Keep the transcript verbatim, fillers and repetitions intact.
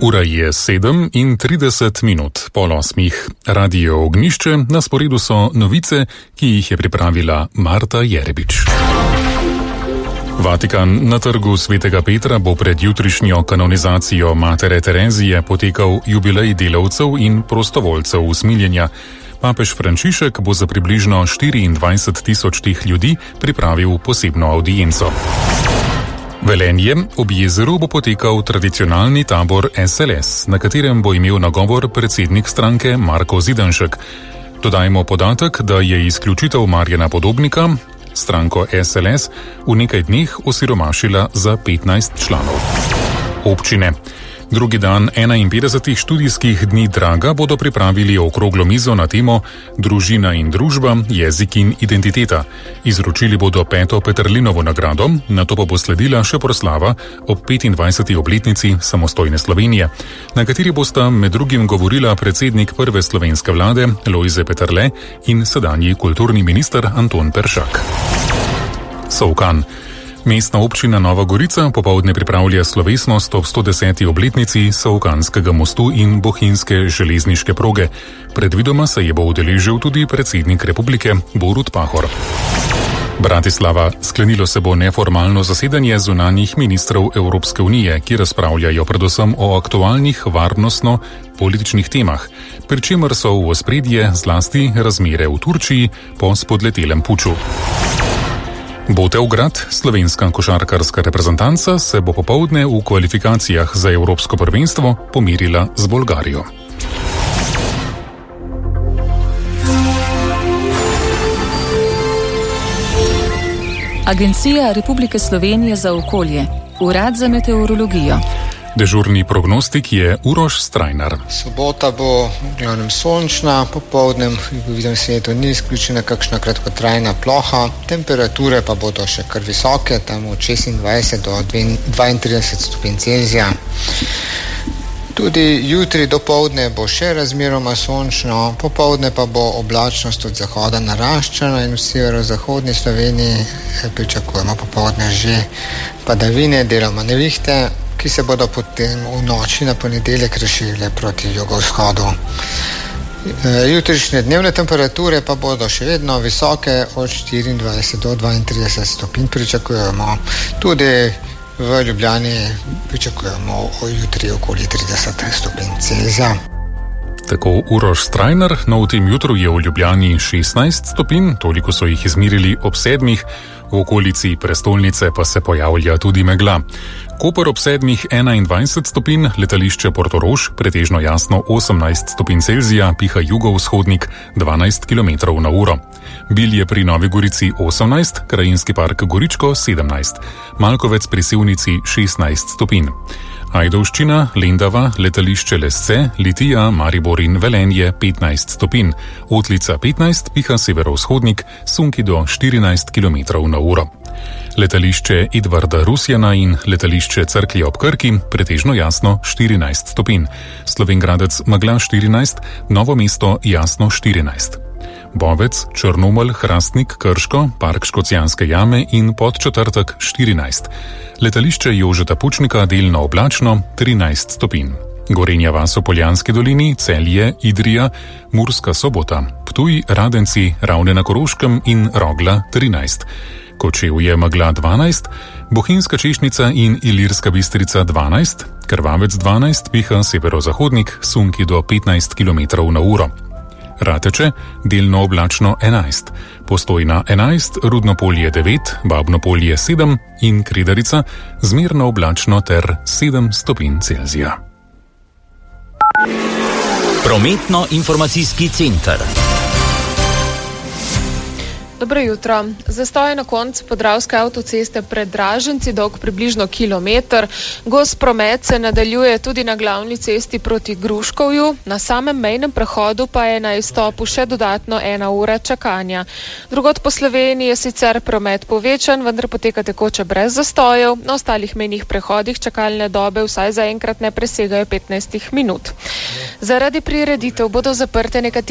Ura je sedem in trideset minut pol osmih. Radio Ognjišče, na sporedu so novice, ki jih je pripravila Marta Jerebič. Vatikan. Na trgu Svetega Petra bo pred jutrišnjo kanonizacijo Matere Terezije potekal jubilej delavcev in prostovoljcev usmiljenja. Papež Frančišek bo za približno štiriindvajset tisoč teh ljudi pripravil posebno avdienco. Velenje. Ob jezeru bo potekal tradicionalni tabor S L S, na katerem bo imel nagovor predsednik stranke Marko Zidanšek. Dodajmo podatek, da je izključitev Marjana Podobnika stranko S L S v nekaj dneh osiromašila za petnajst članov. Občine. Drugi dan enainpetdesetih študijskih dni Draga bodo pripravili okroglo mizo na temo Družina in družba, jezik in identiteta. Izročili bodo peto Peterlinovo nagrado, nato pa bo sledila še proslava ob petindvajseti obletnici samostojne Slovenije, na kateri bosta med drugim govorila predsednik prve slovenske vlade Lojze Peterle in sedanji kulturni minister Anton Peršak. Solkan. Mestna občina Nova Gorica popoldne pripravlja slovesnost ob sto deseti obletnici Solkanskega mostu in bohinjske železniške proge. Predvidoma se je bo udeležil tudi predsednik republike Borut Pahor. Bratislava. Sklenilo se bo neformalno zasedanje zunanjih ministrov Evropske unije, ki razpravljajo predvsem o aktualnih varnostno-političnih temah, pri čemer so v ospredje zlasti razmere v Turčiji po spodletelem puču. Botevgrad. Slovenska košarkarska reprezentanca se bo popoldne v kvalifikacijah za evropsko prvenstvo pomirila z Bolgarijo. Agencija Republike Slovenije za okolje, Urad za meteorologijo. Dežurni prognostik je Uroš Strajnar. Sobota bo v glavnem sončna, popoldne v vidnem svetu ni izključena kakšna kratkotrajna ploha, temperature pa bodo še kar visoke, tam od šestindvajset do dvaintrideset stopinj Celzija. Tudi jutri dopoldne bo še razmeroma sončno, popoldne pa bo oblačnost od zahoda naraščana in v severozahodni Sloveniji pričakujemo popoldne že padavine, deloma nevihte, ki se bodo potem v noči na ponedeljek razširile proti jugovzhodu. Jutrišnje dnevne temperature pa bodo še vedno visoke, od štiriindvajset do dvaintrideset stopinj pričakujemo. Tudi v Ljubljani pričakujemo jutri okoli trideset stopinj Celzija. Tako Uroš Strajnar. No, v tem jutru je v Ljubljani šestnajst stopinj, toliko so jih izmerili ob sedmih, v okolici prestolnice pa se pojavlja tudi megla. Koper ob sedmih enaindvajset stopinj, letališče Portorož pretežno jasno osemnajst stopinj Celzija, piha jugovzhodnik dvanajst kilometrov na uro. Bilje pri Novi Gorici osemnajst, krajinski park Goričko sedemnajst, Malkovec pri Sevnici šestnajst stopinj. Ajdovščina, Lendava, letališče Lesce, Litija, Maribor in Velenje petnajst stopinj, Otlica petnajst, piha severovzhodnik, sunki do štirinajst kilometrov na uro. Letališče Edvarda Rusjana in letališče Cerklje ob Krki pretežno jasno štirinajst stopinj, Slovenj Gradec megla štirinajst, Novo mesto jasno štirinajst. Bovec, Črnomelj, Hrastnik, Krško, park Škocjanske jame in Podčetrtek štirinajst. Letališče Jožeta Pučnika delno oblačno trinajst stopinj. Gorenja vas v Poljanski dolini, Celje, Idrija, Murska Sobota, Ptuj, Radenci, Ravne na Koroškem in Rogla trinajst. Kočevje megla dvanajst, Bohinjska Češnjica in Ilirska Bistrica dvanajst, Krvavec dvanajst, piha severozahodnik, sunki do petnajst kilometrov na uro. Rateče, delno oblačno enajst, Postojna enajst, Rudnopolje devet, Babnopolje sedem in Kredarica zmerno oblačno ter sedem stopinj Celzija. Prometno-informacijski center. Dobro jutro. Zastoj na koncu Podravske avtoceste pred Draženci, dolg približno kilometer. Gost promet se nadaljuje tudi na glavni cesti proti Gruškovju. Na samem mejnem prehodu pa je na izstopu še dodatno ena ura čakanja. Drugod po Sloveniji je sicer promet povečan, vendar poteka tekoče brez zastojev. Na ostalih mejnih prehodih čakalne dobe vsaj zaenkrat ne presegajo petnajst minut. Zaradi prireditev bodo zaprte nekatere